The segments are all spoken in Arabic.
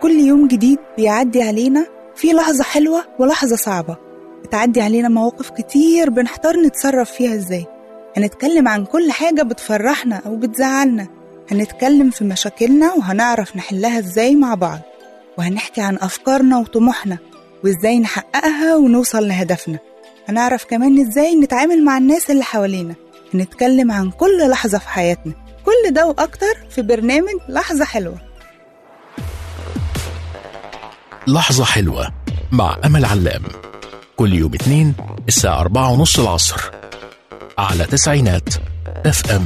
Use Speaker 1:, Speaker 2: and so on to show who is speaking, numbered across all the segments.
Speaker 1: كل يوم جديد بيعدي علينا في لحظة حلوة ولحظة صعبة. بتعدي علينا مواقف كتير بنحتار نتصرف فيها ازاي. هنتكلم عن كل حاجة بتفرحنا أو بتزعلنا، هنتكلم في مشاكلنا وهنعرف نحلها ازاي مع بعض، وهنحكي عن أفكارنا وطموحنا وازاي نحققها ونوصل لهدفنا. هنعرف كمان ازاي نتعامل مع الناس اللي حوالينا. هنتكلم عن كل لحظة في حياتنا، كل ده وأكتر في برنامج لحظة حلوة.
Speaker 2: لحظة حلوة مع أمل علام، كل يوم اثنين الساعة 4:30 العصر على تسعينات FM.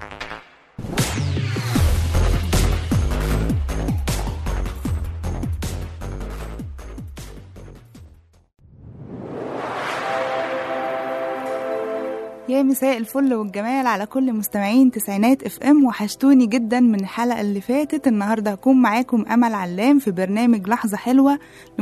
Speaker 1: يا مساء الفل والجمال على كل مستمعين تسعينات FM. وحشتوني جدا من الحلقة اللي فاتت. النهاردة هكون معاكم أمل علام في برنامج لحظة حلوة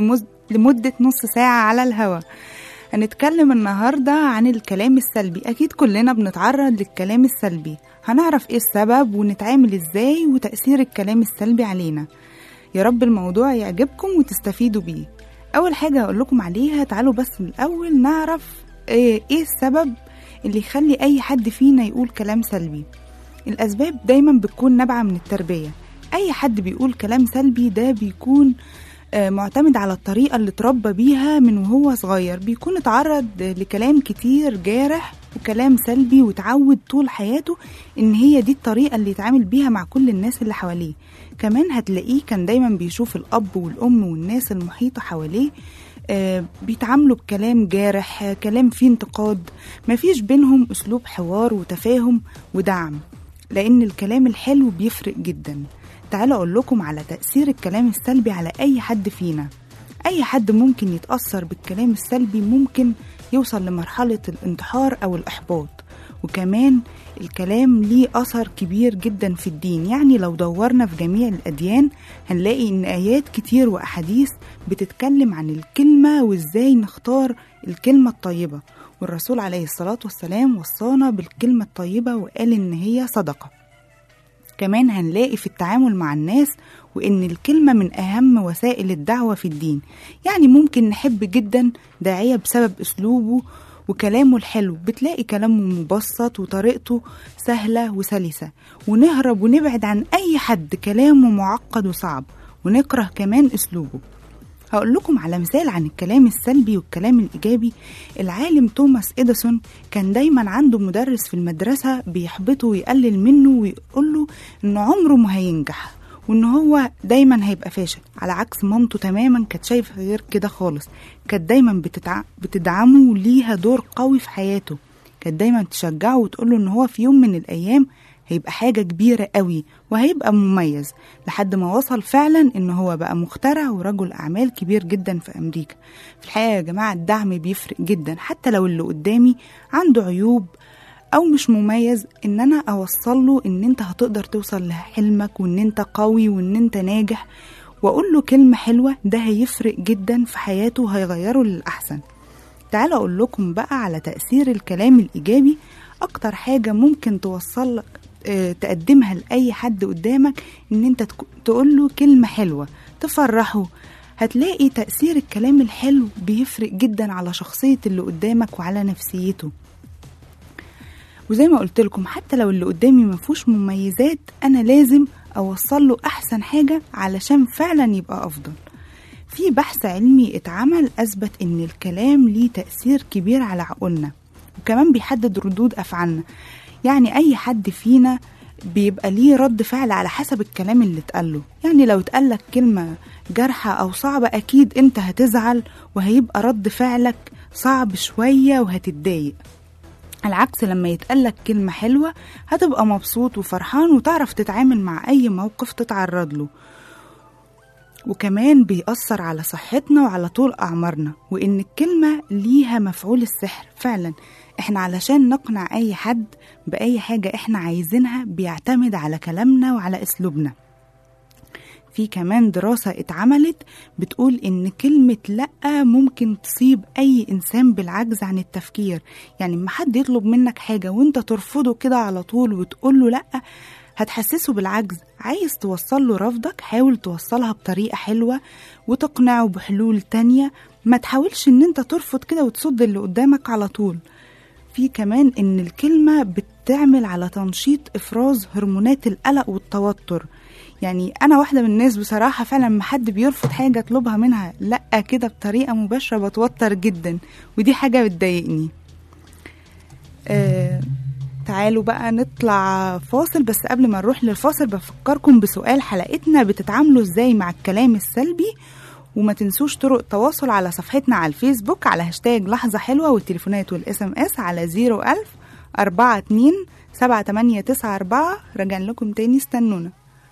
Speaker 1: لمدة نص ساعة على الهوا. هنتكلم النهاردة عن الكلام السلبي. أكيد كلنا بنتعرض للكلام السلبي، هنعرف إيه السبب ونتعامل إزاي وتأثير الكلام السلبي علينا. يا رب الموضوع يعجبكم وتستفيدوا بيه. أول حاجة هقول لكم عليها، تعالوا بس من الأول نعرف إيه السبب اللي يخلي أي حد فينا يقول كلام سلبي. الأسباب دايما بتكون نابعة من التربية. أي حد بيقول كلام سلبي ده بيكون معتمد على الطريقة اللي اتربى بيها من وهو صغير. بيكون اتعرض لكلام كتير جارح وكلام سلبي، وتعود طول حياته إن هي دي الطريقة اللي يتعامل بيها مع كل الناس اللي حواليه. كمان هتلاقيه كان دايما بيشوف الأب والأم والناس المحيطة حواليه بيتعاملوا بكلام جارح، كلام فيه انتقاد، مفيش بينهم أسلوب حوار وتفاهم ودعم، لأن الكلام الحلو بيفرق جدا. تعالوا أقول لكم على تأثير الكلام السلبي على أي حد فينا. أي حد ممكن يتأثر بالكلام السلبي، ممكن يوصل لمرحلة الانتحار أو الإحباط. وكمان الكلام ليه أثر كبير جدا في الدين. يعني لو دورنا في جميع الأديان هنلاقي إن آيات كتير وأحاديث بتتكلم عن الكلمة وإزاي نختار الكلمة الطيبة. والرسول عليه الصلاة والسلام وصانا بالكلمة الطيبة وقال إن هي صدقة. كمان هنلاقي في التعامل مع الناس وإن الكلمة من أهم وسائل الدعوة في الدين. يعني ممكن نحب جدا داعية بسبب أسلوبه وكلامه الحلو، بتلاقي كلامه مبسط وطريقته سهلة وسلسة، ونهرب ونبعد عن أي حد كلامه معقد وصعب، ونكره كمان أسلوبه. هقول لكم على مثال عن الكلام السلبي والكلام الإيجابي. العالم توماس إديسون كان دايما عنده مدرس في المدرسة بيحبطه ويقلل منه ويقوله إنه عمره ما هينجح وإن هو دايما هيبقى فاشل، على عكس مامته تماما كانت شايفة غير كده خالص. كانت دايما بتدعمه وليها دور قوي في حياته. كانت دايما تشجعه وتقوله إن هو في يوم من الأيام هيبقى حاجة كبيرة قوي وهيبقى مميز، لحد ما وصل فعلا إن هو بقى مخترع ورجل أعمال كبير جدا في أمريكا. في الحقيقة يا جماعة الدعم بيفرق جدا، حتى لو اللي قدامي عنده عيوب أو مش مميز، إن أنا أوصل له إن أنت هتقدر توصل لحلمك وإن أنت قوي وإن أنت ناجح، وأقول له كلمة حلوة. ده هيفرق جدا في حياته وهيغيره للأحسن. تعالوا أقول لكم بقى على تأثير الكلام الإيجابي. أكتر حاجة ممكن توصل لك تقدمها لأي حد قدامك إن أنت تقول له كلمة حلوة تفرحه. هتلاقي تأثير الكلام الحلو بيفرق جدا على شخصية اللي قدامك وعلى نفسيته. وزي ما قلت لكم، حتى لو اللي قدامي مفهوش مميزات، أنا لازم أوصل له أحسن حاجة علشان فعلا يبقى أفضل. في بحث علمي اتعمل أثبت إن الكلام ليه تأثير كبير على عقولنا، وكمان بيحدد ردود أفعالنا. يعني أي حد فينا بيبقى ليه رد فعل على حسب الكلام اللي اتقاله. يعني لو اتقالك كلمة جارحة أو صعبة، أكيد أنت هتزعل وهيبقى رد فعلك صعب شوية وهتتضايق. العكس لما يتقالك كلمة حلوة هتبقى مبسوط وفرحان وتعرف تتعامل مع أي موقف تتعرض له. وكمان بيأثر على صحتنا وعلى طول أعمارنا، وإن الكلمة ليها مفعول السحر فعلا. إحنا علشان نقنع أي حد بأي حاجة إحنا عايزينها بيعتمد على كلامنا وعلى أسلوبنا. في كمان دراسة اتعملت بتقول إن كلمة لأ ممكن تصيب أي إنسان بالعجز عن التفكير. يعني لما حد يطلب منك حاجة وإنت ترفضه كده على طول وتقوله لأ، هتحسسه بالعجز. عايز توصل له رفضك، حاول توصلها بطريقة حلوة وتقنعه بحلول تانية. ما تحاولش ان انت ترفض كده وتصد اللي قدامك على طول. في كمان ان الكلمة بتعمل على تنشيط افراز هرمونات القلق والتوتر. يعني انا واحدة من الناس بصراحة فعلا ما حد بيرفض حاجة اطلبها منها لا كده بطريقة مباشرة بتوتر جدا، ودي حاجة بتضايقني. تعالوا بقى نطلع فاصل، بس قبل ما نروح للفاصل بفكركم بسؤال حلقتنا: بتتعاملوا ازاي مع الكلام السلبي؟ وما تنسوش طرق التواصل على صفحتنا على الفيسبوك على هاشتاج لحظة حلوة، والتليفونات والSMS على 01000 42 7894. رجع لكم تاني، استنونا.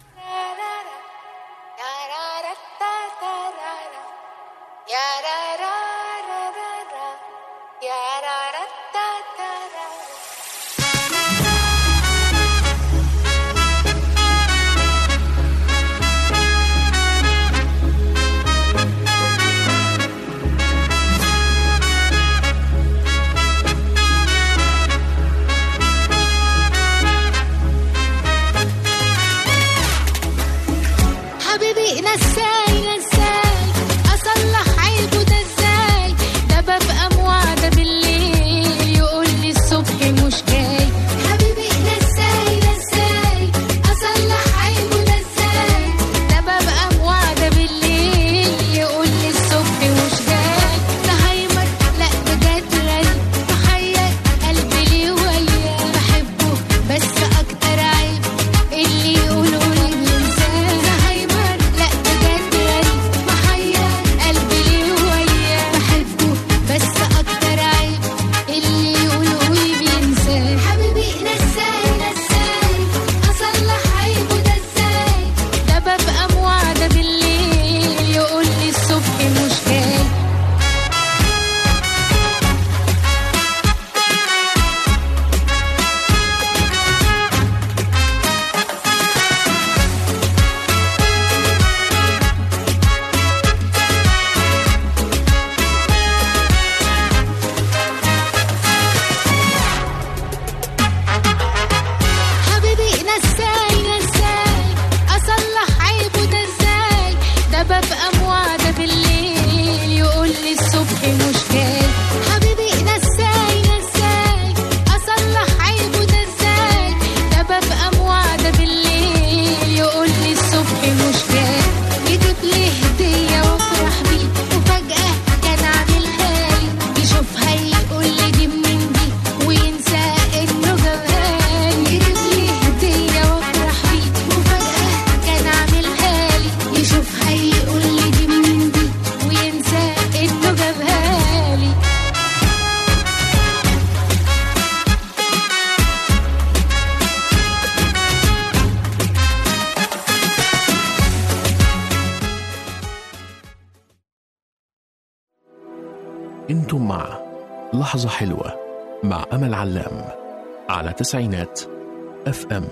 Speaker 2: انتم مع لحظة حلوة مع أمل علام على 90 FM.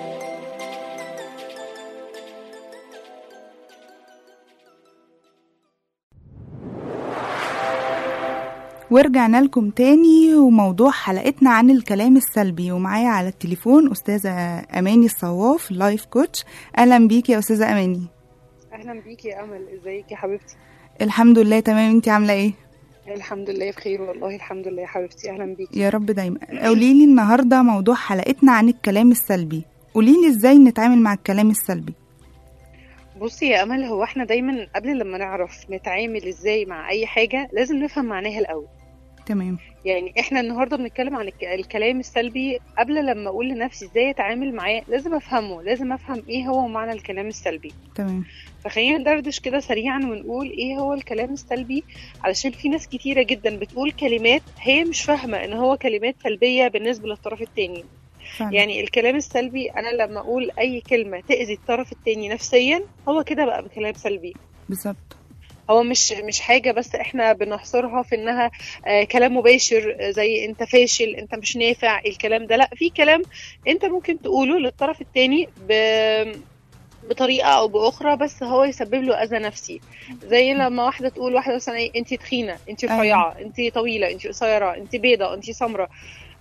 Speaker 1: ورجعنا لكم تاني، وموضوع حلقتنا عن الكلام السلبي، ومعايا على التليفون أستاذة أماني الصواف، لايف كوتش. أهلا بيكي يا أستاذة أماني.
Speaker 3: أهلا بيكي يا أمل، إزيك يا حبيبتي؟
Speaker 1: الحمد لله تمام، انتي عاملة ايه؟
Speaker 3: الحمد لله بخير والله، الحمد لله يا حبيبتي. أهلا بيكي
Speaker 1: يا رب دايما. قوليلي النهاردة موضوع حلقتنا عن الكلام السلبي، قوليلي ازاي نتعامل مع الكلام السلبي.
Speaker 3: بصي يا أمل، هو احنا دايما قبل لما نعرف نتعامل ازاي مع أي حاجة لازم نفهم معناها الأول.
Speaker 1: تمام.
Speaker 3: يعني احنا النهاردة بنتكلم عن الكلام السلبي، قبل لما أقول لنفسي ازاي أتعامل معاه لازم أفهمه، لازم أفهم ايه هو معنى الكلام السلبي.
Speaker 1: تمام.
Speaker 3: فخلينا ندردش كده سريعا ونقول ايه هو الكلام السلبي، علشان في ناس كتيرة جدا بتقول كلمات هي مش فاهمة ان هو كلمات سلبية بالنسبة للطرف التاني. فعلا. يعني الكلام السلبي انا لما اقول اي كلمة تأذي الطرف التاني نفسيا هو كده بقى بكلام سلبي.
Speaker 1: بالظبط.
Speaker 3: هو مش حاجة بس احنا بنحصرها في انها كلام مباشر زي انت فاشل، انت مش نافع، الكلام ده لا، في كلام انت ممكن تقوله للطرف التاني بطريقة او باخرى بس هو يسبب له اذى نفسي. زي لما واحدة تقول واحدة مثلا انت تخينة، انت رفيعة، انت طويلة، انت قصيرة، انت بيضة، انت سمرة،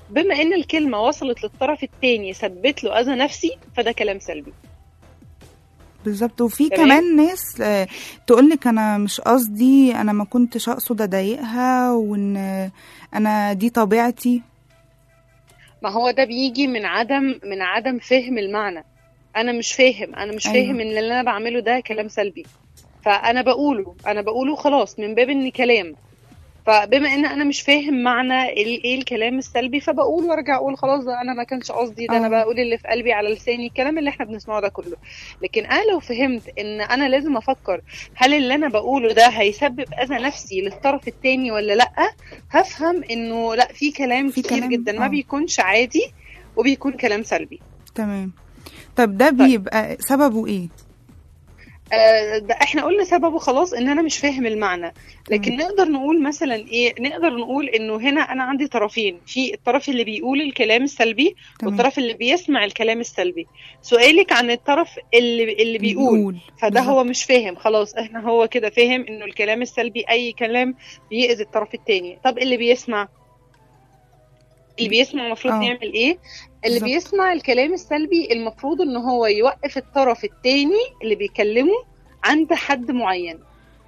Speaker 3: بما ان الكلمه وصلت للطرف الثاني سبت له اذى نفسي، فده كلام سلبي.
Speaker 1: بالظبط. وفي كمان ناس تقولك انا مش قصدي، انا ما كنتش اقصد اضايقها، وان انا دي طبيعتي.
Speaker 3: ما هو ده بيجي من عدم فهم المعنى. انا مش فاهم أيوة. فاهم ان اللي انا بعمله ده كلام سلبي، فانا بقوله خلاص من باب ان كلام. فبما ان انا مش فاهم معنى ايه الكلام السلبي، فبقول وارجع اقول خلاص ده انا ما كانش قصدي، ده انا بقول اللي في قلبي على لساني، الكلام اللي احنا بنسمعه ده كله. لكن انا لو فهمت ان انا لازم افكر هل اللي انا بقوله ده هيسبب اذى نفسي للطرف التاني ولا لا، هفهم انه لا، في كلام كتير جدا ما بيكونش عادي وبيكون كلام سلبي.
Speaker 1: تمام. طب ده بيبقى سببه ايه؟
Speaker 3: ده احنا قلنا سببه خلاص ان انا مش فاهم المعنى. لكن نقدر نقول مثلا ايه، نقدر نقول انه هنا انا عندي طرفين، في الطرف اللي بيقول الكلام السلبي والطرف اللي بيسمع الكلام السلبي. سؤالك عن الطرف اللي بيقول فده بالزبط. هو مش فاهم خلاص، احنا هو كده فاهم انه الكلام السلبي اي كلام بيأذي الطرف التاني. طب اللي بيسمع المفروض يعمل ايه؟ اللي بيسمع الكلام السلبي المفروض ان هو يوقف الطرف التاني اللي بيكلمه عند حد معين.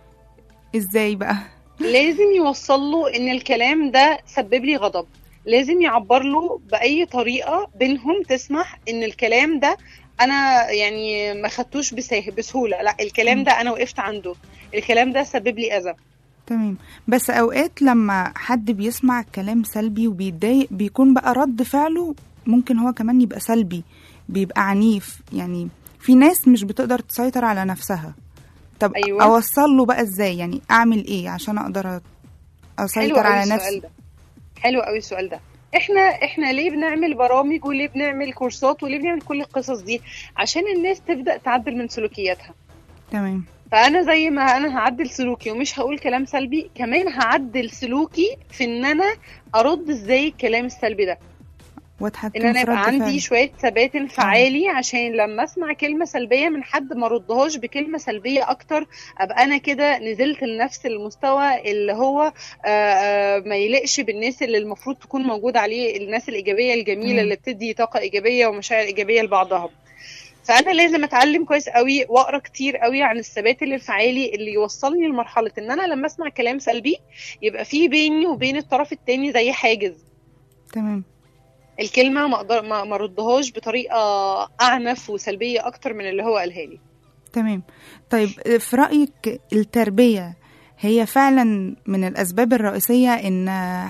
Speaker 1: ازاي بقى؟
Speaker 3: لازم يوصل له ان الكلام ده سبب لي غضب، لازم يعبر له بأي طريقة بينهم تسمح ان الكلام ده انا يعني ما خدتوش بسهولة، لا الكلام ده انا وقفت عنده، الكلام ده سبب لي اذى.
Speaker 1: تمام. بس اوقات لما حد بيسمع كلام سلبي وبيتضايق بيكون بقى رد فعله ممكن هو كمان يبقى سلبي، بيبقى عنيف. يعني في ناس مش بتقدر تسيطر على نفسها. طب أيوة. اوصل له بقى ازاي؟ يعني اعمل ايه عشان اقدر اسيطر على نفسي؟
Speaker 3: حلو قوي السؤال ده. احنا ليه بنعمل برامج وليه بنعمل كورسات وليه بنعمل كل القصص دي؟ عشان الناس تبدأ تعدل من سلوكياتها.
Speaker 1: تمام.
Speaker 3: فانا زي ما انا هعدل سلوكي ومش هقول كلام سلبي، كمان هعدل سلوكي في ان انا ارد ازاي الكلام السلبي ده، ان انا يبقى عندي شويه ثبات انفعالي عشان لما اسمع كلمه سلبيه من حد ما ردهاش بكلمه سلبيه اكتر، ابقى انا كده نزلت لنفس المستوى اللي هو ما يلقش بالناس اللي المفروض تكون موجوده عليه، الناس الايجابيه الجميله اللي بتدي طاقه ايجابيه ومشاعر ايجابيه لبعضها. فانا لازم اتعلم كويس قوي واقرا كتير قوي عن الثبات الانفعالي اللي يوصلني لمرحله ان انا لما اسمع كلام سلبي يبقى في بيني وبين الطرف التاني زي حاجز.
Speaker 1: تمام.
Speaker 3: الكلمه ما ردهاش بطريقه اعنف وسلبيه اكتر من اللي هو قالها لي.
Speaker 1: تمام. طيب في رايك التربيه هي فعلا من الاسباب الرئيسيه ان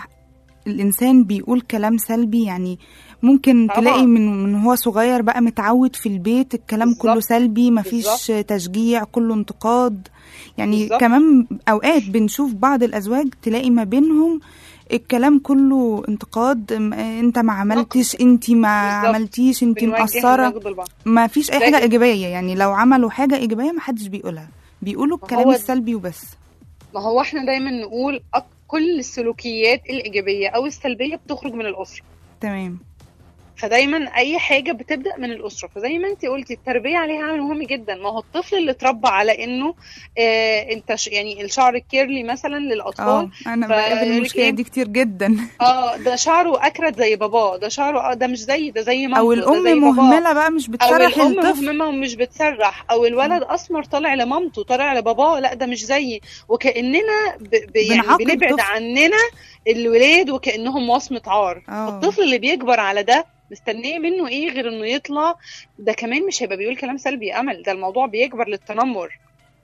Speaker 1: الانسان بيقول كلام سلبي؟ يعني ممكن طبعا. تلاقي من هو صغير بقى متعود في البيت الكلام بالزبط. كله سلبي، مفيش تشجيع، كله انتقاد. يعني بالزبط. كمان اوقات بنشوف بعض الازواج تلاقي ما بينهم الكلام كله انتقاد، انت ما عملتش، انت ما بالزبط. عملتيش، انت مقصره، ما فيش اي حاجه ايجابيه. يعني لو عملوا حاجه ايجابيه ما حدش بيقولها، بيقولوا الكلام السلبي وبس.
Speaker 3: ما هو احنا دايما نقول كل السلوكيات الايجابيه او السلبيه بتخرج من الاسره.
Speaker 1: تمام.
Speaker 3: فدايما اي حاجه بتبدا من الاسره. فزي ما انت قلتي التربيه عليها عامل مهم جدا. ما هو الطفل اللي اتربى على انه انت يعني الشعر الكيرلي مثلا للاطفال،
Speaker 1: انا بقابل المشكله دي كتير جدا.
Speaker 3: ده شعره اكرت زي باباه، ده شعره ده مش زي ده، زي مامته،
Speaker 1: او الام مهمله بقى مش بتسرح
Speaker 3: الطفل، او
Speaker 1: الطفل
Speaker 3: مهمله ومش بتسرح، او الولد اسمر طالع لمامته طالع لباباه، لا ده مش زيي. وكاننا يعني بنبعد عننا الولاد وكانهم وصمه عار. الطفل اللي بيكبر على ده مستنيه منه ايه غير انه يطلع ده كمان مش هيبقى بيقول كلام سلبي امل، ده الموضوع بيكبر للتنمر.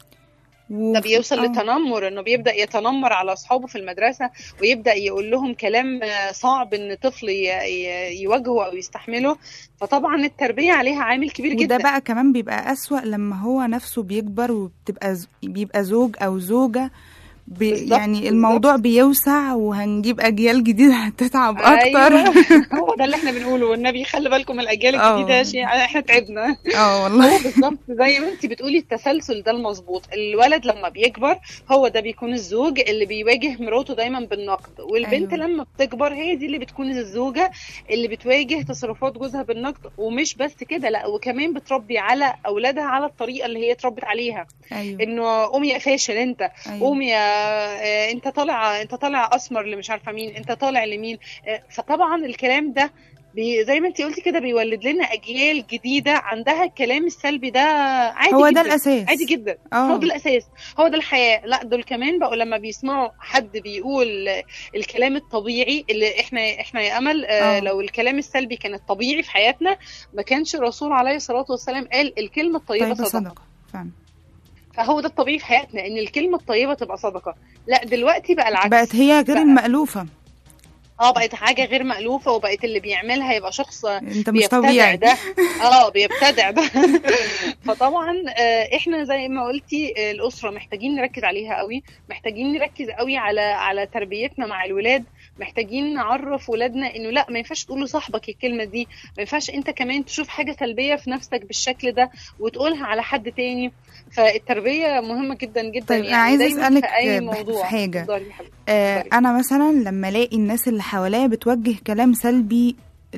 Speaker 3: ده بيوصل للتنمر، انه بيبدا يتنمر على اصحابه في المدرسه ويبدا يقول لهم كلام صعب ان طفل يواجهه او يستحمله. فطبعا التربيه عليها عامل كبير جدا.
Speaker 1: وده بقى كمان بيبقى اسوأ لما هو نفسه بيكبر بيبقى زوج او زوجه يعني الموضوع بيوسع وهنجيب اجيال جديده هتتعب اكتر.
Speaker 3: هو ده اللي احنا بنقوله، والنبي خلي بالكم الاجيال الجديده احنا تعبنا.
Speaker 1: والله
Speaker 3: بالظبط زي ما انت بتقولي التسلسل ده المظبوط. الولد لما بيكبر هو ده بيكون الزوج اللي بيواجه مراته دايما بالنقد، والبنت لما بتكبر هي دي اللي بتكون الزوجه اللي بتواجه تصرفات جوزها بالنقد. ومش بس كده، لا وكمان بتربي على اولادها على الطريقه اللي هي اتربت عليها. انه قوم يا فاشل انت، قوم يا انت طالع اسمر اللي مش عارفه مين، انت طالع لمين. فطبعا الكلام ده زي ما انتي قلتي كده بيولد لنا اجيال جديده عندها الكلام السلبي ده عادي
Speaker 1: هو
Speaker 3: جدا.
Speaker 1: ده الاساس،
Speaker 3: عادي جدا. هو ده الاساس، هو ده الحياه. لا دول كمان بقوا لما بيسمعوا حد بيقول الكلام الطبيعي اللي احنا يا امل لو الكلام السلبي كان الطبيعي في حياتنا ما كانش الرسول عليه الصلاه والسلام قال الكلمه الطيبه صدقه فعلا. فهو ده الطبيعي في حياتنا، ان الكلمه الطيبه تبقى صدقه. لا دلوقتي بقى العكس،
Speaker 1: بقت هي غير المألوفة.
Speaker 3: بقت حاجه غير مألوفه، وبقت اللي بيعملها يبقى شخص
Speaker 1: انت مش طبيعي
Speaker 3: ده. بيبتدع ده. فطبعا احنا زي ما قلتي الاسره محتاجين نركز عليها قوي، محتاجين نركز قوي على تربيتنا مع الولاد. محتاجين نعرف ولادنا انه لا ما ينفعش تقول لصاحبك الكلمه دي، ما ينفعش انت كمان تشوف حاجه سلبيه في نفسك بالشكل ده وتقولها على حد تاني. فالتربيه مهمه جدا جدا.
Speaker 1: طيب
Speaker 3: يعني
Speaker 1: عايزه اسالك
Speaker 3: في
Speaker 1: حاجه. انا مثلا لما الاقي الناس اللي حواليا بتوجه كلام سلبي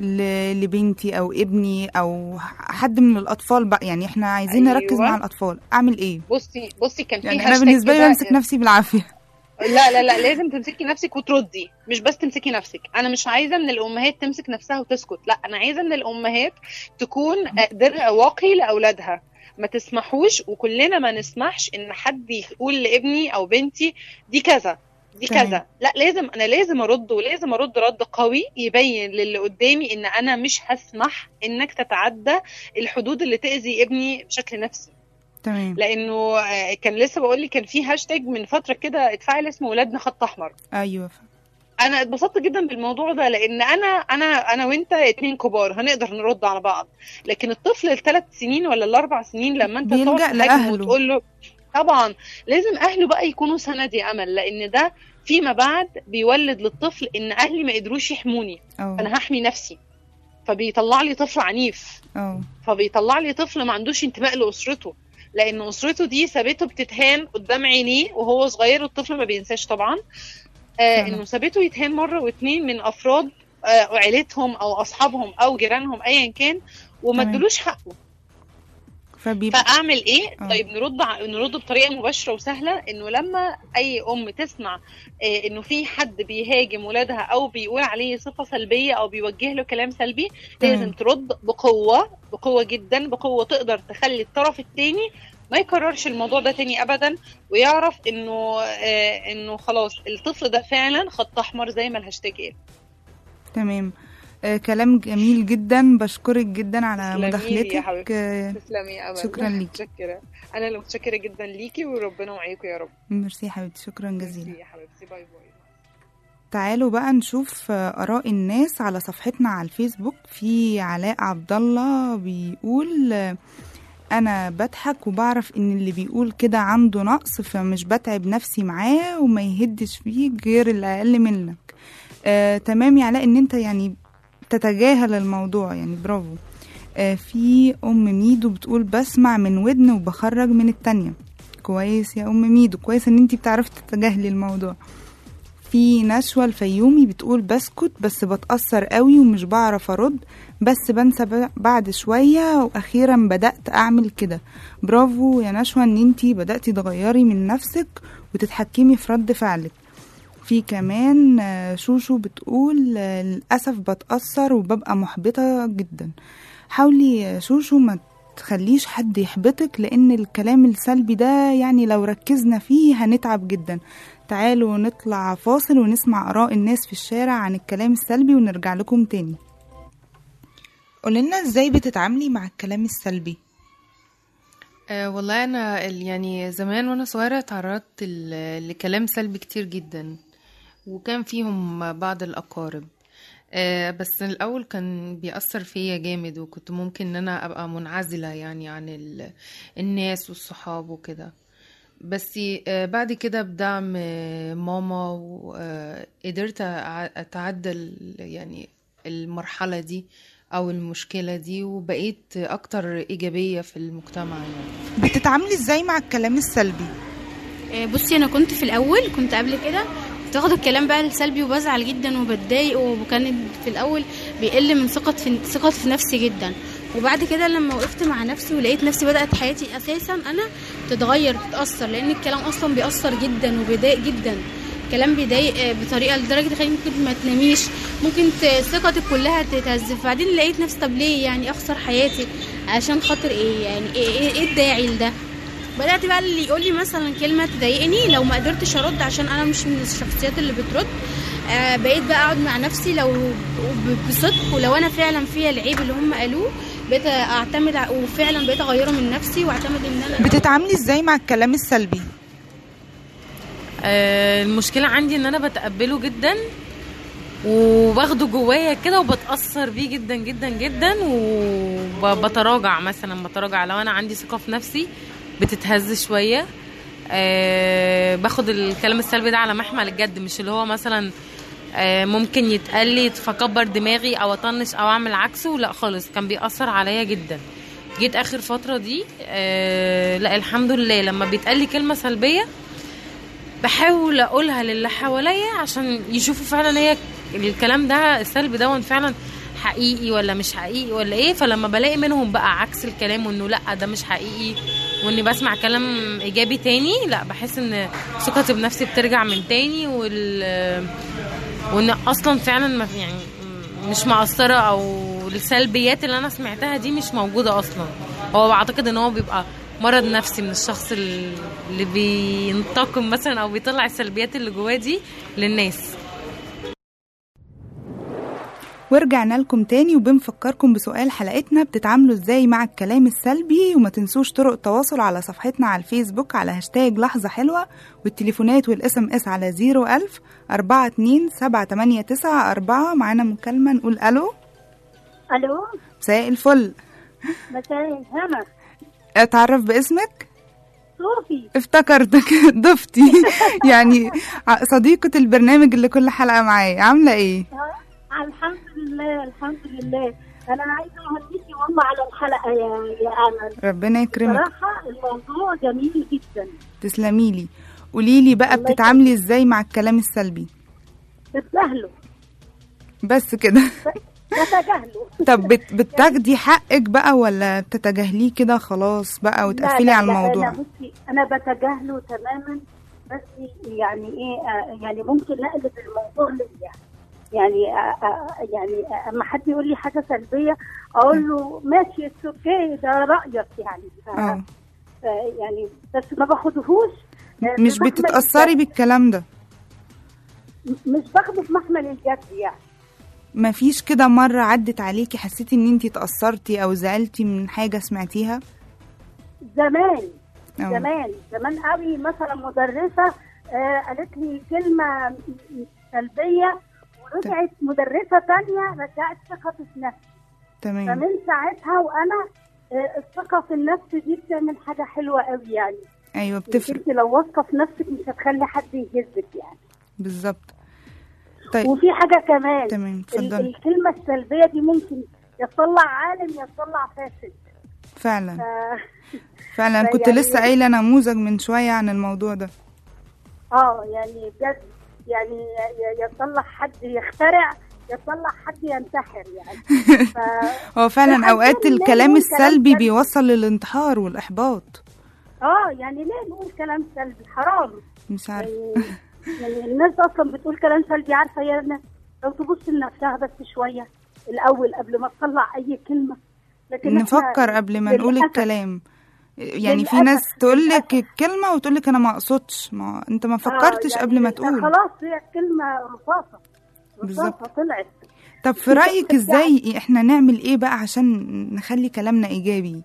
Speaker 1: لبنتي او ابني او حد من الاطفال بقى، يعني احنا عايزين نركز مع الاطفال، اعمل ايه؟
Speaker 3: بصي كان في
Speaker 1: يعني انا بالنسبه لي بمسك نفسي بالعافيه.
Speaker 3: لا لازم تمسكي نفسك وتردي، مش بس تمسكي نفسك. انا مش عايزه ان الامهات تمسك نفسها وتسكت، لا انا عايزه ان الامهات تكون درع واقي لاولادها. ما تسمحوش وكلنا ما نسمحش ان حد يقول لابني او بنتي دي كذا دي كذا. لا انا لازم ارد، ولازم ارد رد قوي يبين للي قدامي ان انا مش هسمح انك تتعدى الحدود اللي تأذي ابني بشكل نفسي.
Speaker 1: تمام.
Speaker 3: لانه كان لسه بقول لك كان في هاشتاج من فتره كده اتفعل اسمه ولادنا خط احمر.
Speaker 1: ايوه.
Speaker 3: انا اتبسطت جدا بالموضوع ده، لان انا وانت 2 كبار هنقدر نرد على بعض، لكن الطفل ال3 سنين ولا ال4 سنين لما انت
Speaker 1: تقعد تهاجمه
Speaker 3: وتقول له طبعا لازم اهله بقى يكونوا سند يا امل، لان ده فيما بعد بيولد للطفل ان اهلي ما قدروش يحموني انا هحمي نفسي، فبيطلع لي طفل عنيف. فبيطلع لي طفل ما عندوش انتماء لاسرته، لان اسرته دي سابته بتتهان قدام عينيه وهو صغير. والطفل ما بينساش طبعا انه سابته يتهان مره واثنين من افراد عيلتهم او اصحابهم او جيرانهم ايا كان، وما ادلوش حقه. فاعمل ايه؟ طيب نرد بطريقه مباشره وسهله، انه لما اي ام تسمع انه في حد بيهاجم ولادها او بيقول عليه صفه سلبيه او بيوجه له كلام سلبي، لازم ترد بقوه جدا، بقوه تقدر تخلي الطرف الثاني ما يكررش الموضوع ده تاني ابدا، ويعرف انه خلاص الطفل ده فعلا خط احمر زي ما الهاشتاج قال.
Speaker 1: تمام. كلام جميل جدا، بشكرك جدا على مداخلتك.
Speaker 3: يا حبيبتي تسلمي يا امل.
Speaker 1: شكرا ليكي.
Speaker 3: متشكره، انا اللي متشكره جدا ليكي، وربنا معاكم يا رب.
Speaker 1: ميرسي يا حبيبتي، شكرا جزيلا.
Speaker 3: ميرسي يا حبيبتي، باي باي.
Speaker 1: تعالوا بقى نشوف آراء الناس على صفحتنا على الفيسبوك. في علاء عبد الله بيقول أنا بضحك وبعرف إن اللي بيقول كده عنده نقص، فمش بتعب نفسي معاه وما يهدش فيه غير اللي أقل منك. تمام يا علاء، إن أنت يعني تتجاهل الموضوع، يعني برافو. في أم ميدو بتقول بسمع من ودن وبخرج من التانية. كويس يا أم ميدو، كويس إن أنت بتعرفي تتجاهلي الموضوع. في نشوى الفيومي بتقول بسكت بس بتأثر قوي ومش بعرف أرد، بس بنسى بعد شوية وأخيرا بدأت أعمل كده. برافو يا نشوى إن انتي بدأتي تغيري من نفسك وتتحكمي في رد فعلك. في كمان شوشو بتقول للأسف بتأثر وببقى محبطة جدا. حاولي شوشو ما تخليش حد يحبطك، لأن الكلام السلبي ده يعني لو ركزنا فيه هنتعب جدا. تعالوا نطلع فاصل ونسمع آراء الناس في الشارع عن الكلام السلبي ونرجع لكم تاني. قولنا ازاي بتتعاملي مع الكلام السلبي؟
Speaker 4: والله أنا يعني زمان وأنا صغيرة تعرضت لكلام سلبي كتير جدا، وكان فيهم بعض الأقارب. بس الأول كان بيأثر فيا جامد، وكنت ممكن ان انا ابقى منعزلة يعني عن الناس والصحاب وكده. بس بعد كده بدعم ماما وقدرت اتعدل يعني المرحلة دي او المشكلة دي، وبقيت اكتر ايجابية في المجتمع. يعني
Speaker 1: بتتعاملي ازاي مع الكلام السلبي؟
Speaker 5: بصي انا كنت في الاول كنت قبل كده تاخد الكلام بقى السلبي وبزعل جدا وبتضايق، وكان في الاول بيقل من ثقة في نفسي جدا. وبعد كده لما وقفت مع نفسي ولقيت نفسي بدأت حياتي اساسا انا تتغير تتأثر، لان الكلام اصلا بيأثر جدا وبيضايق جدا. الكلام بيضايق بطريقه لدرجه تخليك ممكن ما تناميش، ممكن ثقتك كلها تتهز. بعدين لقيت نفسي طب ليه يعني اخسر حياتي عشان خاطر ايه؟ يعني ايه الداعي لده؟ بدأت بقى اللي يقول لي مثلا كلمه تضايقني لو ما قدرتش ارد عشان انا مش من الشخصيات اللي بترد، بقيت بقى اقعد مع نفسي لو بصدق، ولو انا فعلا فيها العيب اللي هم قالوه بقيت اعتمد وفعلا بقيت اغيره من نفسي واعتمد ان انا.
Speaker 1: بتتعاملي ازاي مع الكلام السلبي؟
Speaker 6: المشكلة عندي ان انا بتقبله جدا وباخده جوايا كده وبتأثر بيه جدا جدا جدا، وبتراجع مثلا لو انا عندي ثقة في نفسي بتتهز شوية. باخد الكلام السلبي ده على محمل الجد، مش اللي هو مثلا ممكن يتقلي فكبر دماغي او اطنش او اعمل عكسه، لا خالص، كان بيأثر عليا جدا. جيت اخر فترة دي لا الحمد لله لما بيتقلي كلمة سلبية بحاول اقولها للي حواليا عشان يشوفوا فعلا هي الكلام ده السلبي ده فعلا حقيقي ولا مش حقيقي ولا ايه. فلما بلاقي منهم بقى عكس الكلام وانه لا ده مش حقيقي واني بسمع كلام ايجابي تاني، لا بحس ان ثقتي بنفسي بترجع من تاني، وان اصلا فعلا يعني مش مقصره او السلبيات اللي انا سمعتها دي مش موجوده اصلا. هو بعتقد ان هو بيبقى مرض نفسي من الشخص اللي بينتقم مثلا او بيطلع السلبيات اللي جواه دي للناس.
Speaker 1: ورجعنا لكم تاني وبنفكركم بسؤال حلقتنا، بتتعاملوا ازاي مع الكلام السلبي؟ وما تنسوش طرق التواصل على صفحتنا على الفيسبوك على هاشتاج لحظة حلوة، والتليفونات والSMS على 01000 42 789 معانا مكالمة، نقول الو.
Speaker 7: الو،
Speaker 1: مساء الفل.
Speaker 7: مساء الهنا.
Speaker 1: اتعرف باسمك؟
Speaker 7: صوفي.
Speaker 1: افتكرتك ضفتي يعني صديقة البرنامج اللي كل حلقة معايا. عاملة ايه؟
Speaker 7: الحمد لله الحمد لله. انا عايزه اهنيكي والله على الحلقه يا امل،
Speaker 1: ربنا يكرمك.
Speaker 7: صراحه الموضوع جميل جدا.
Speaker 1: تسلميلي. قوليلي بقى بتتعاملي ازاي مع الكلام السلبي؟
Speaker 7: بتجاهله
Speaker 1: بس كده.
Speaker 7: بتجاهله.
Speaker 1: طب بتاخدي حقك بقى ولا بتتجاهليه كده خلاص بقى وتقفلي على الموضوع؟
Speaker 7: لا بصي انا بتجاهله تماما، بس يعني ايه يعني ممكن اقلب الموضوع ليا، يعني اما حد يقول لي حاجه سلبيه اقول له ماشي اوكي ده رايك يعني يعني بس ما باخدهوش.
Speaker 1: مش بتتاثري بالكلام ده؟
Speaker 7: مش باخده في محمل الجد يعني.
Speaker 1: ما فيش كده مره عدت عليكي حسيتي ان انتي تاثرتي او زعلتي من حاجه سمعتيها؟
Speaker 7: زمان قوي، مثلا مدرسه قالت لي كلمه سلبيه ورجعت مدرسة تانية رجعت ثقتي في نفسي.
Speaker 1: تمام.
Speaker 7: فمن ساعتها وأنا الثقة في النفس دي بتعمل حاجة حلوة قوي يعني.
Speaker 1: أيوة بتفرق.
Speaker 7: انت لو واثقة في نفسك مش هتخلي حد يهزك يعني.
Speaker 1: بالظبط. طيب.
Speaker 7: وفي حاجة كمان.
Speaker 1: تمام اتفضلي.
Speaker 7: الكلمة السلبية دي ممكن يطلع عالم يطلع فاسد.
Speaker 1: فعلا. فعلا كنت يعني لسه قايلة نموذج من شوية عن الموضوع ده.
Speaker 7: يعني بجد يعني يطلع حد يخترع، يطلع حد ينتحر يعني.
Speaker 1: هو فعلا اوقات الكلام السلبي بيوصل للانتحار والاحباط.
Speaker 7: يعني ليه نقول كلام سلبي؟ حرام.
Speaker 1: مش عارفه
Speaker 7: يعني الناس اصلا بتقول كلام سلبي، عارفه يا ابني لو تبص لنفسها بس شويه الاول قبل ما تطلع اي كلمه. لكن
Speaker 1: نفكر قبل ما نقول الكلام. يعني في ناس تقول لك الكلمه وتقول لك انا ما اقصدش، ما انت ما فكرتش يعني قبل ما تقول.
Speaker 7: خلاص هي الكلمه رصاصه طلعت.
Speaker 1: طب في رايك ازاي احنا نعمل ايه بقى عشان نخلي كلامنا ايجابي؟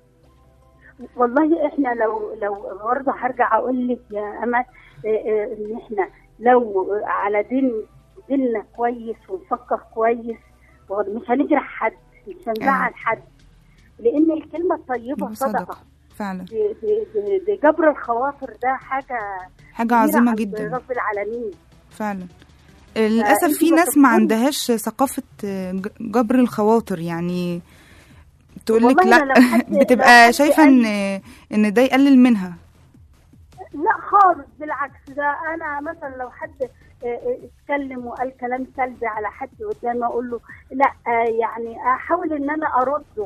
Speaker 7: والله احنا لو برضه هرجع اقول لك يا امل ان احنا لو على ديننا كويس ونفكر كويس مش هنجرح حد، مش هنزعل حد، لان الكلمه الطيبه صدقه
Speaker 1: فعلا.
Speaker 7: دي جبر الخواطر، ده حاجه
Speaker 1: عظيمه جدا
Speaker 7: رب العالمين
Speaker 1: فعلا. للاسف في ناس ما عندهاش ثقافه جبر الخواطر، يعني تقول لك لا بتبقى شايفه ان ده يقلل منها.
Speaker 7: لا خالص، بالعكس، ده انا مثلا لو حد اتكلم وقال كلام سلبي على حد قدامي اقول له لا، يعني احاول ان انا ارده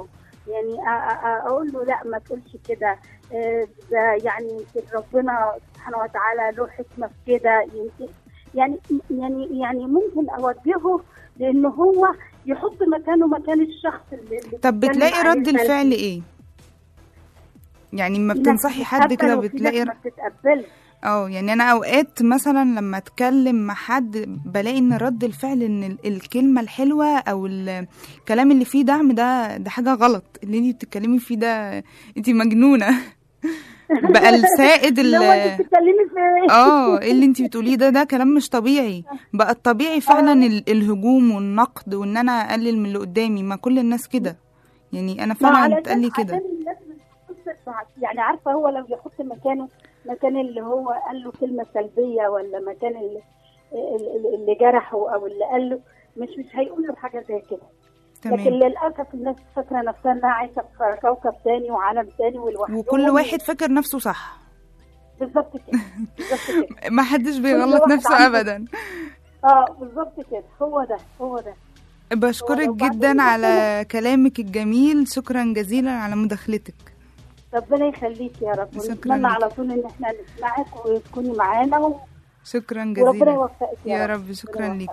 Speaker 7: يعني اقول له لا ما تقولش كده، ده يعني يمكن ربنا سبحانه وتعالى له حكمه في كده، يمكن يعني ممكن اوجهه لان هو يحط مكانه مكان الشخص اللي
Speaker 1: طب بتلاقي رد الفعل ايه؟ يعني ما بتنصحي حد كده بتلاقي
Speaker 7: ما بتتقبلش.
Speaker 1: يعني انا اوقات مثلا لما اتكلم مع حد بلاقي ان رد الفعل ان الكلمه الحلوه او الكلام اللي فيه دعم ده حاجه غلط، اللي انت بتتكلمي فيه ده انت مجنونه. بقى السائد
Speaker 7: اللي انت بتتكلمي في
Speaker 1: اللي انت بتقوليه ده كلام مش طبيعي. بقى الطبيعي فعلا الهجوم والنقد وان انا اقلل من اللي قدامي. ما كل الناس كده، يعني انا فعلا اتقال لي كده.
Speaker 7: يعني عارفه هو لو يحط مكان اللي هو قال له كلمه سلبيه، ولا مكان اللي جرحه او اللي قال له، مش هيقول له حاجه زي كده.
Speaker 1: تمام.
Speaker 7: لكن للاسف الناس فاكره نفسها انها عايشه في كوكب تاني وعالم تاني ولوحدهم،
Speaker 1: وكل واحد فاكر نفسه صح.
Speaker 7: بالظبط كده.
Speaker 1: ما حدش بيغلط نفسه ابدا.
Speaker 7: بالظبط كده. هو ده.
Speaker 1: بشكرك جدا على كلامك الجميل، شكرا جزيلا على مداخلتك.
Speaker 7: ربنا يخليك يا رب، ونتمنى على طول ان احنا نسمعك وتكوني معانا
Speaker 1: شكرا جزيلا.
Speaker 7: وربنا يوفقك
Speaker 1: يا رب. شكرا لك.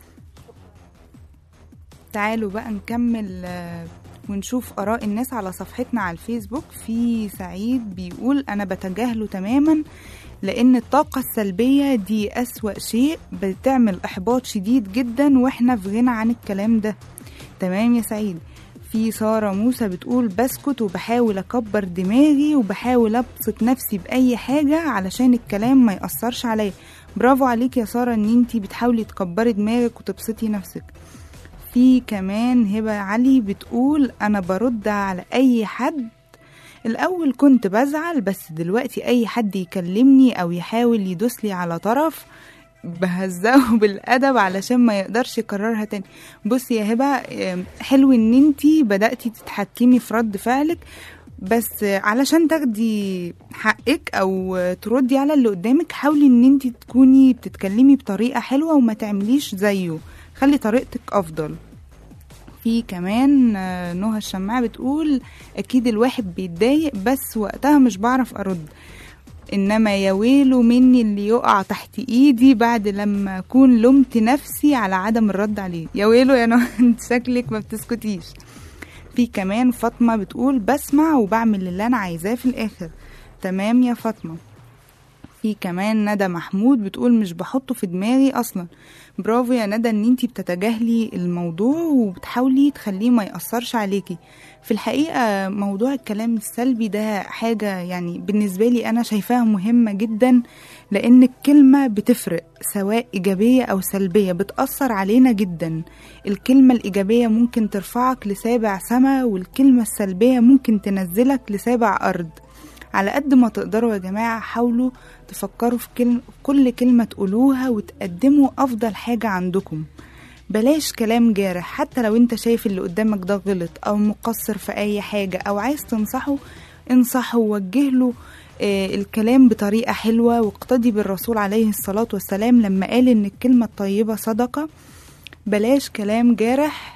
Speaker 1: تعالوا بقى نكمل ونشوف آراء الناس على صفحتنا على الفيسبوك. في سعيد بيقول أنا بتجاهله تماما، لأن الطاقة السلبية دي أسوأ شيء، بتعمل إحباط شديد جدا وإحنا في غنى عن الكلام ده. تمام يا سعيد. في سارة موسى بتقول بسكت وبحاول أكبر دماغي وبحاول أبسط نفسي بأي حاجة علشان الكلام ما يأثرش عليا. برافو عليك يا سارة إن انتي بتحاولي تكبري دماغك وتبسطي نفسك. في كمان هبة علي بتقول أنا برد على أي حد، الأول كنت بزعل بس دلوقتي أي حد يكلمني أو يحاول يدوسلي على طرف بهزقه بالأدب علشان ما يقدرش يكررها تاني. بصي يا هبة، حلو ان انتي بدأتي تتحكمي في رد فعلك، بس علشان تاخدي حقك او تردي على اللي قدامك حاولي ان انتي تكوني بتتكلمي بطريقة حلوة وما تعمليش زيه، خلي طريقتك افضل. في كمان نهى الشماعة بتقول اكيد الواحد بيتضايق بس وقتها مش بعرف ارد، انما يا ويله مني اللي يقع تحت ايدي بعد لما اكون لومت نفسي على عدم الرد عليه. يا ويله يا نهى، انت شكلك ما بتسكتيش. في كمان فاطمة بتقول بسمع وبعمل اللي انا عايزاه في الاخر. تمام يا فاطمة. في كمان ندى محمود بتقول مش بحطه في دماغي اصلا. برافو يا ندى ان انتي بتتجاهلي الموضوع وبتحاولي تخليه ما يأثرش عليكي. في الحقيقة موضوع الكلام السلبي ده حاجة يعني بالنسبة لي أنا شايفاها مهمة جدا، لأن الكلمة بتفرق سواء إيجابية أو سلبية، بتأثر علينا جدا. الكلمة الإيجابية ممكن ترفعك لسابع سما، والكلمة السلبية ممكن تنزلك لسابع أرض. على قد ما تقدروا يا جماعة حاولوا تفكروا في كل كلمة تقولوها وتقدموا أفضل حاجة عندكم. بلاش كلام جارح، حتى لو انت شايف اللي قدامك ده غلط او مقصر في اي حاجة او عايز تنصحه، انصحه ووجه له الكلام بطريقة حلوة، واقتدي بالرسول عليه الصلاة والسلام لما قال ان الكلمة الطيبة صدقة. بلاش كلام جارح.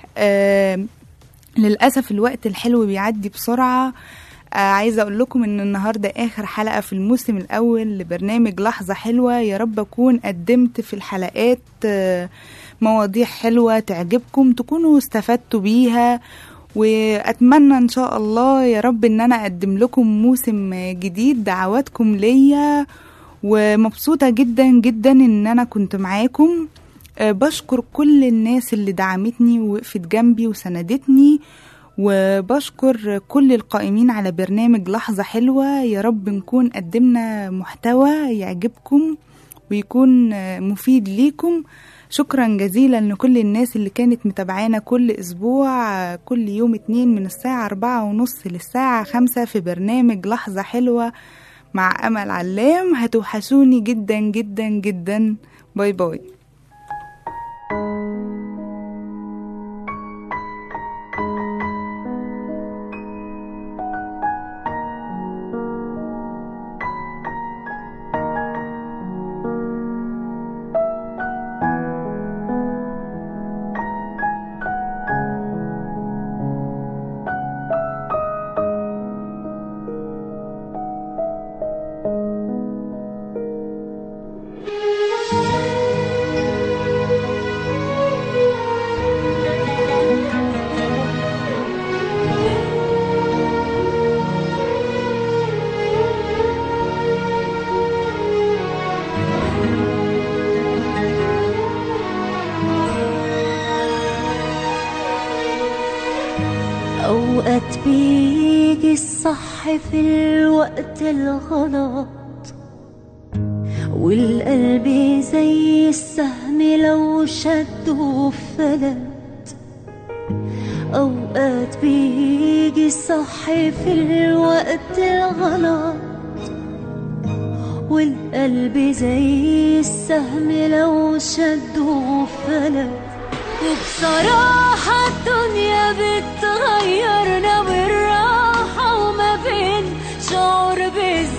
Speaker 1: للأسف الوقت الحلو بيعدي بسرعة. عايزة أقول لكم إن النهاردة آخر حلقة في الموسم الأول لبرنامج لحظة حلوة. يا رب أكون قدمت في الحلقات مواضيع حلوة تعجبكم تكونوا استفدتوا بيها، وأتمنى إن شاء الله يا رب إن أنا أقدم لكم موسم جديد. دعواتكم ليا، ومبسوطة جدا جدا إن أنا كنت معاكم. بشكر كل الناس اللي دعمتني ووقفت جنبي وسندتني، وبشكر كل القائمين على برنامج لحظة حلوة. يا رب نكون قدمنا محتوى يعجبكم ويكون مفيد ليكم. شكرا جزيلا لكل الناس اللي كانت متابعانا كل أسبوع كل يوم 2 من الساعة 4:30 للساعة 5 في برنامج لحظة حلوة مع أمل علام. هتوحشوني جدا جدا جدا. باي باي.
Speaker 8: الصح في الوقت الغلط، والقلب زي السهم لو شده فلت. أوقات بيجي الصح في الوقت الغلط، والقلب زي السهم لو شده فلت. وبصراحة الدنيا بتغيرنا بالراحة، وما بين شعور بالذنب